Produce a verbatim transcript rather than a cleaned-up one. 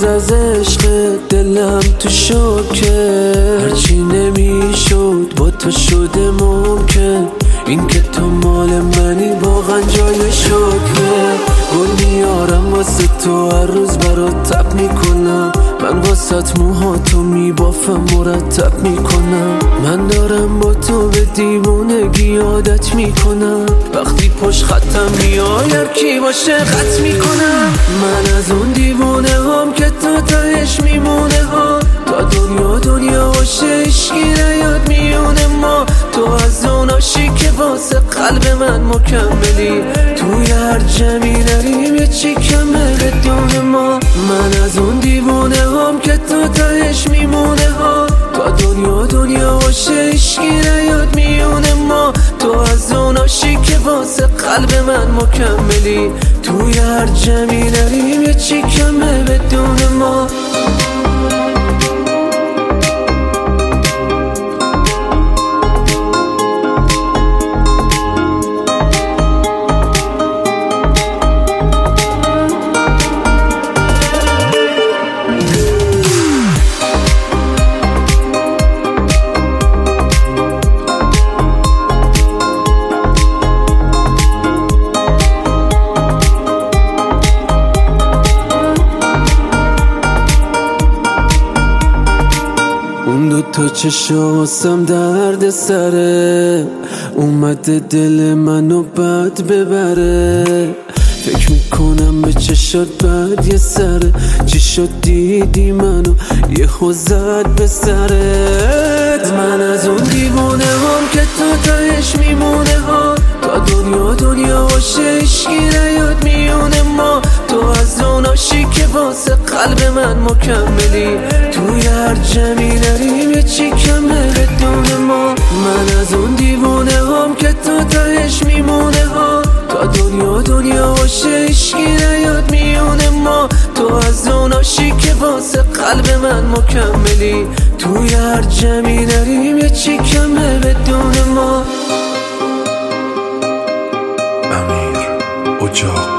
از عشق دلم تو شوکه، هرچی نمیشد با تو شده ممکن. این که تو مال منی واقعا جای شکره. گل میارم واسه تو هر روز برات تب میکنم، من واسط موهاتو میبافم مرتب میکنم. من دارم با تو به دیوونگی عادت میکنم، وقتی پشت خطم میای هر کی باشه خط میکنم. من از اون دیوونه هم که تا تهش میمونه ها، تا دنیا دنیا باشه عشقی نیاد میونه ما. تو از اون عاشقی که واسه قلب من مکملی، توی هر جمعی نریم یه چی کمه بدون ما. من از اون دیوونه هم که تا تهش میمونه ها، تا دنیا دنیا باشه عشقی نیاد میونه ما. تو از اون عاشقی که واسه قلب من مکملی، توی هر جمعی نریم یه چی کمه بدون ما. اون دو تا چشم واسم درد سره، اومده دل منو بد ببره. فکر میکنم به چشات بد یه سره، چی شد دیدی منو یه خوزد به سرت. من از اون دیوونه هم که تا تهش میمونه ها، تا دنیا دنیا باشه عشقی نیاد میونه ما. تو از اون عاشقی که واسه قلب من مکملی، توی هر جمعی نریم یه چی کمه بدون ما. من از اون دیوونه هم که تا تهش میمونه ها، تا دنیا دنیا باشه عشقی نیاد میونه ما. تو از اون عاشقی که واسه قلب من مکملی، توی هر جمعی نریم یه چی کمه بدون ما. امیر اجاق